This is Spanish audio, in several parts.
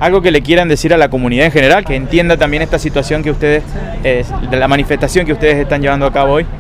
Algo que le quieran decir a la comunidad en general, que entienda también esta situación que ustedes, de la manifestación que ustedes están llevando a cabo hoy.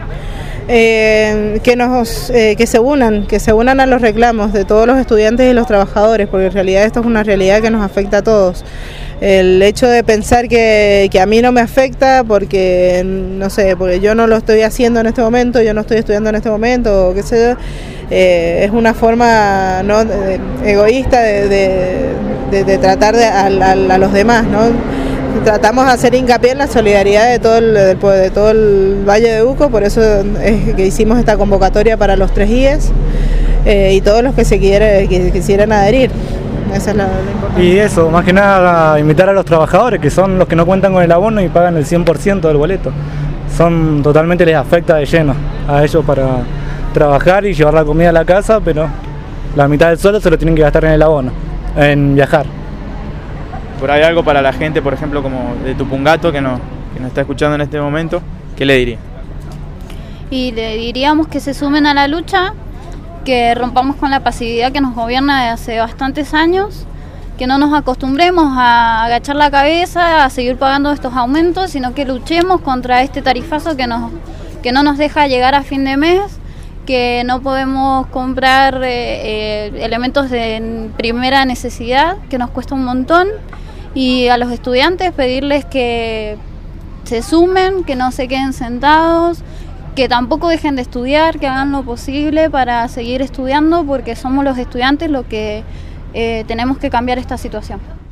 Que se unan a los reclamos de todos los estudiantes y los trabajadores, porque en realidad esto es una realidad que nos afecta a todos. El hecho de pensar que a mí no me afecta porque, no sé, porque yo no lo estoy haciendo en este momento, yo no estoy estudiando en este momento, o qué sé yo, es una forma egoísta de tratar a los demás, ¿no? Tratamos de hacer hincapié en la solidaridad de todo el Valle de Uco, por eso es que hicimos esta convocatoria para los 3 IES y todos los que quisieran adherir. Esa es la importancia. Y eso, más que nada, invitar a los trabajadores, que son los que no cuentan con el abono y pagan el 100% del boleto. Totalmente les afecta de lleno a ellos para trabajar y llevar la comida a la casa, pero la mitad del sueldo se lo tienen que gastar en el abono, en viajar. Por ahí algo para la gente, por ejemplo, como de Tupungato, que nos está escuchando en este momento, ¿qué le diría? Y le diríamos que se sumen a la lucha, que rompamos con la pasividad que nos gobierna desde hace bastantes años, que no nos acostumbremos a agachar la cabeza, a seguir pagando estos aumentos, sino que luchemos contra este tarifazo que no nos deja llegar a fin de mes, que no podemos comprar elementos de primera necesidad, que nos cuesta un montón, y a los estudiantes pedirles que se sumen, que no se queden sentados, que tampoco dejen de estudiar, que hagan lo posible para seguir estudiando, porque somos los estudiantes los que tenemos que cambiar esta situación.